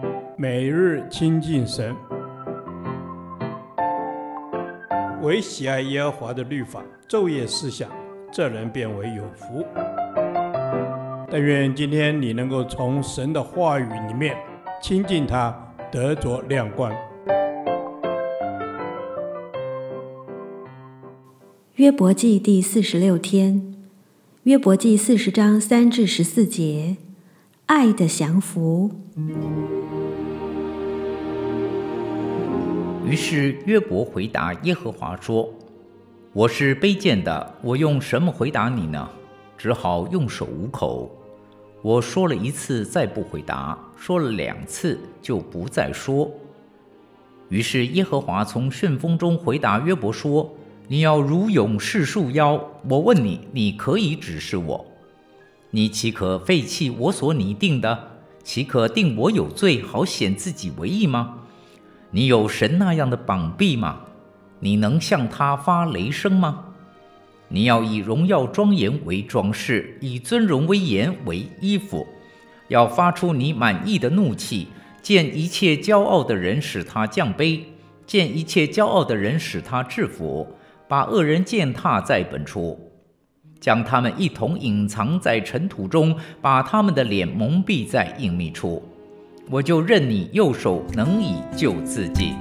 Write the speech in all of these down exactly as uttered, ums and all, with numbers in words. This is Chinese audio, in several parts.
每日亲近神，唯喜爱耶和华的律法，昼夜思想，这人变为有福。但愿今天你能够从神的话语里面亲近他，得着亮光。 约伯记第四十六天，约伯记四十章三至十四节，爱的降服。 于是约伯回答耶和华说：我是卑贱的，我用什么回答你呢？只好用手捂口。我说了一次，再不回答；说了两次，就不再说。于是耶和华从旋风中回答约伯说：你要如勇士束腰，我问你，你可以指示我？你岂可废弃我所拟定的？岂可定我有罪，好显自己为义吗？你有神那样的膀臂吗？你能向他发雷声吗？你要以荣耀庄严为装饰，以尊荣威严为衣服，要发出你满意的怒气，见一切骄傲的人使他降卑，见一切骄傲的人使他制服，把恶人践踏在本处，将他们一同隐藏在尘土中，把他们的脸蒙蔽在隐秘处。我就任你右手能以救自己。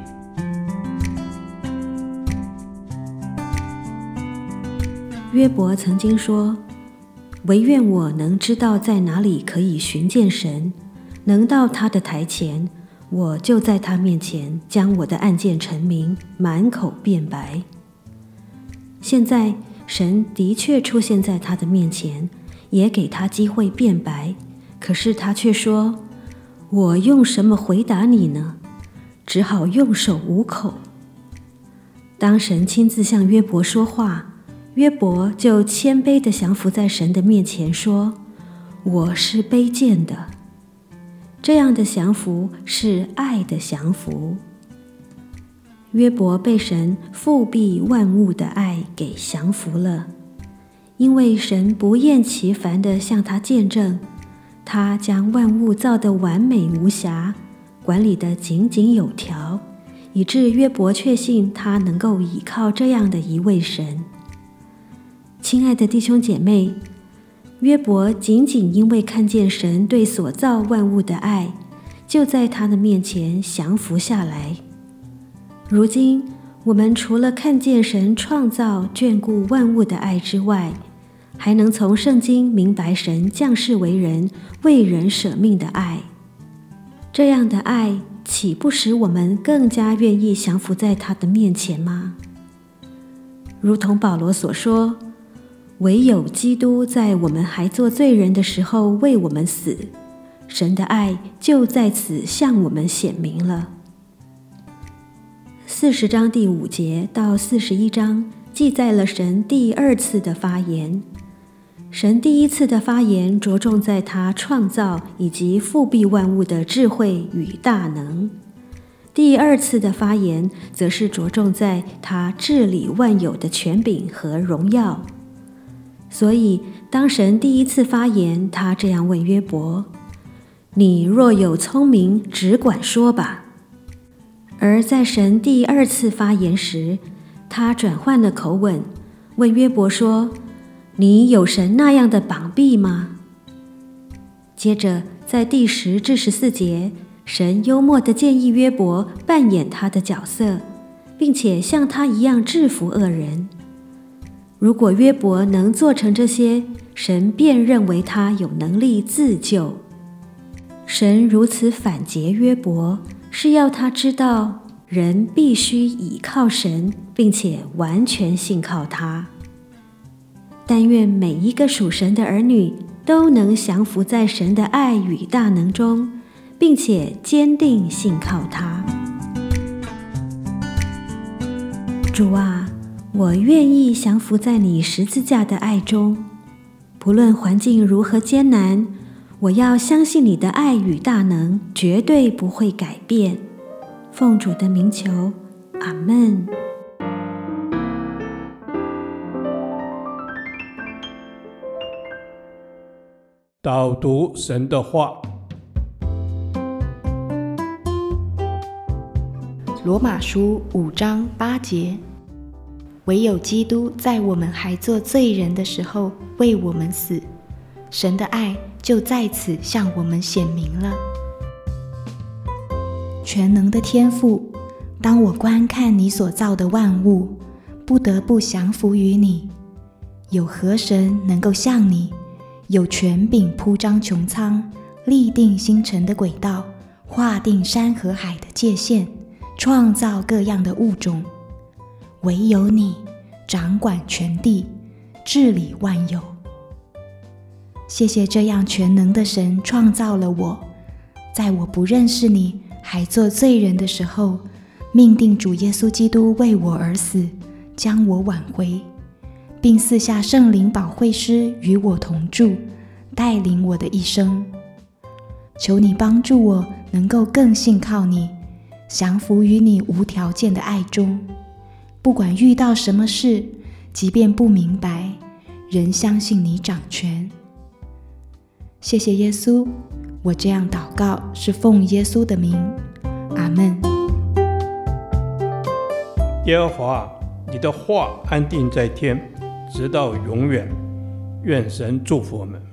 约伯曾经说：唯愿我能知道在哪里可以寻见神，能到他的台前，我就在他面前将我的案件陈明，满口辩白。现在神的确出现在他的面前，也给他机会辩白，可是他却说：我用什么回答你呢？只好用手捂口。当神亲自向约伯说话，约伯就谦卑地降服在神的面前，说：我是卑贱的。这样的降服是爱的降服。约伯被神复辟万物的爱给降服了，因为神不厌其烦地向他见证，他将万物造得完美无瑕，管理得井井有条，以致约伯确信他能够倚靠这样的一位神。亲爱的弟兄姐妹，约伯仅仅因为看见神对所造万物的爱，就在他的面前降服下来。如今我们除了看见神创造眷顾万物的爱之外，还能从圣经明白神降世为人，为人舍命的爱。这样的爱岂不使我们更加愿意降服在他的面前吗？如同保罗所说，唯有基督在我们还做罪人的时候为我们死，神的爱就在此向我们显明了。四十章第五节到四十一章记载了神第二次的发言。神第一次的发言着重在他创造以及复辟万物的智慧与大能，第二次的发言则是着重在他治理万有的权柄和荣耀。所以当神第一次发言，他这样问约伯：你若有聪明，只管说吧。而在神第二次发言时，他转换了口吻，问约伯说：你有神那样的膀臂吗？接着在第十至十四节，神幽默地建议约伯扮演他的角色，并且像他一样制服恶人。如果约伯能做成这些，神便认为他有能力自救。神如此反诘约伯，是要他知道人必须倚靠神，并且完全信靠他。但愿每一个属神的儿女都能降服在神的爱与大能中，并且坚定信靠他。主啊，我愿意降服在你十字架的爱中，不论环境如何艰难，我要相信你的爱与大能绝对不会改变。奉主的名求，阿们。 导读神的话， 罗马书五章八节，唯有基督在我们还做罪人的时候为我们死，神的爱就在此向我们显明了。全能的天父，当我观看你所造的万物，不得不降服于你。有何神能够像你，有权柄铺张穹苍，立定星辰的轨道，划定山和海的界限，创造各样的物种？唯有你掌管全地，治理万有。谢谢这样全能的神创造了我，在我不认识你还做罪人的时候，命定主耶稣基督为我而死，将我挽回，并赐下圣灵保惠师与我同住，带领我的一生。求你帮助我能够更信靠你，降服于你无条件的爱中，不管遇到什么事，即便不明白，仍相信你掌权。谢谢耶稣，我这样祷告是奉耶稣的名，阿们。 耶和华，你的话安定在天，直到永远。愿神祝福我们。